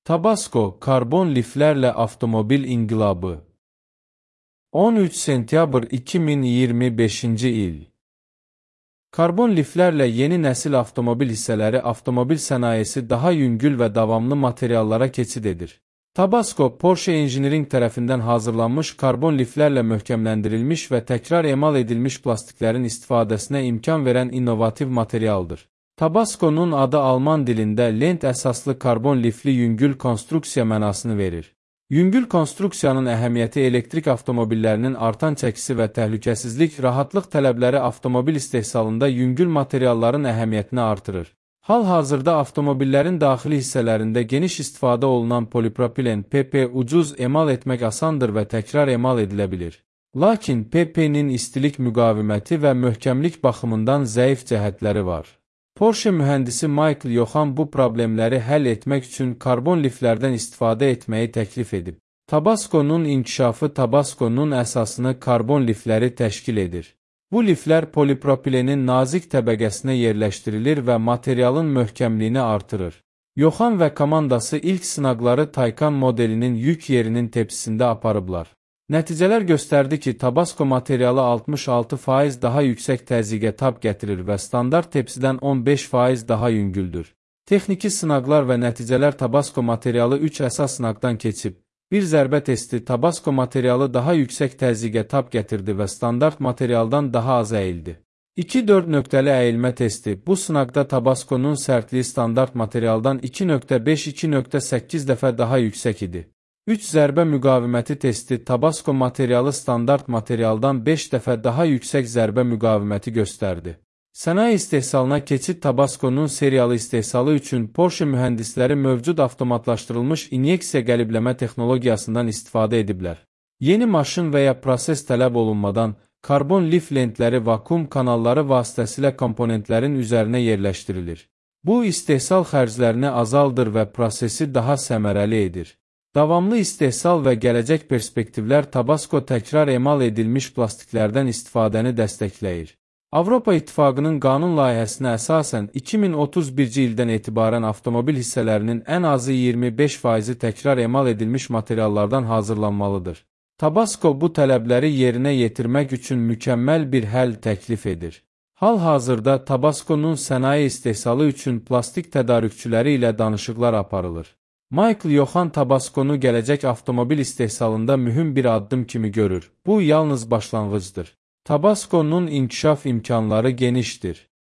Tabasco, karbon liflərlə avtomobil inqilabı. 13 sentyabr 2025-ci il. Karbon liflərlə yeni nəsil avtomobil hissələri avtomobil sənayesi daha yüngül və davamlı materiallara keçid edir. Tabasco, Porsche Engineering tərəfindən hazırlanmış karbon liflərlə möhkəmləndirilmiş və təkrar emal edilmiş plastiklərin istifadəsinə imkan verən innovativ materialdır. Tabasco'nun adı Alman dilində lent əsaslı karbon lifli yüngül konstruksiya mənasını verir. Yüngül konstruksiyanın əhəmiyyəti elektrik avtomobillərinin artan çəkisi və təhlükəsizlik, rahatlıq tələbləri avtomobil istehsalında yüngül materialların əhəmiyyətini artırır. Hal-hazırda avtomobillərin daxili hissələrində geniş istifadə olunan polipropilen PP ucuz emal etmək asandır və təkrar emal edilə bilir. Lakin PP-nin istilik müqaviməti və möhkəmlik baxımından zəif cəhətləri var. Porsche mühəndisi Michael Johann bu problemləri həll etmək üçün karbon liflərdən istifadə etməyi təklif edib. Tabasco'nun inkişafı Tabasco'nun əsasını karbon lifləri təşkil edir. Bu liflər polipropilenin nazik təbəqəsinə yerləşdirilir və materialın möhkəmliyini artırır. Johann və komandası ilk sınaqları Taycan modelinin yük yerinin tepsisində aparıblar. Nəticələr göstərdi ki, Tabasco materialı 66% daha yüksək təzyiqə tab gətirir və standart tepsidən 15% daha yüngüldür. Texniki sınaqlar və nəticələr Tabasco materialı 3 əsas sınaqdan keçib. Bir zərbə testi Tabasco materialı daha yüksək təzyiqə tab gətirdi və standart materialdan daha az əyildi. 2-4 nöqtəli əyilmə testi bu sınaqda Tabasco'nun sərtliyi standart materialdan 2.5-2.8 dəfə daha yüksək idi. 3 zərbə müqaviməti testi Tabasco materialı standart materialdan 5 dəfə daha yüksək zərbə müqaviməti göstərdi. Sənaye istehsalına keçid Tabasco'nun seriyalı istehsalı üçün Porsche mühəndisləri mövcud avtomatlaşdırılmış inyeksiya qəlibləmə texnologiyasından istifadə ediblər. Yeni maşın və ya proses tələb olunmadan karbon lif lentləri vakuum kanalları vasitəsilə komponentlərin üzərinə yerləşdirilir. Bu istehsal xərclərini azaldır və prosesi daha səmərəli edir. Davamlı istehsal və gələcək perspektivlər Tabasco təkrar emal edilmiş plastiklərdən istifadəni dəstəkləyir. Avropa İttifaqının qanun layihəsinə əsasən 2031-ci ildən etibarən avtomobil hissələrinin ən azı 25%-i təkrar emal edilmiş materiallardan hazırlanmalıdır. Tabasco bu tələbləri yerinə yetirmək üçün mükəmməl bir həll təklif edir. Hal-hazırda Tabasco'nun sənaye istehsalı üçün plastik tədarükçüləri ilə danışıqlar aparılır. Michael Johann Tabasco'nu gələcək avtomobil istehsalında mühüm bir addım kimi görür. Bu yalnız başlanğıcdır. Tabasco'nun inkişaf imkanları genişdir.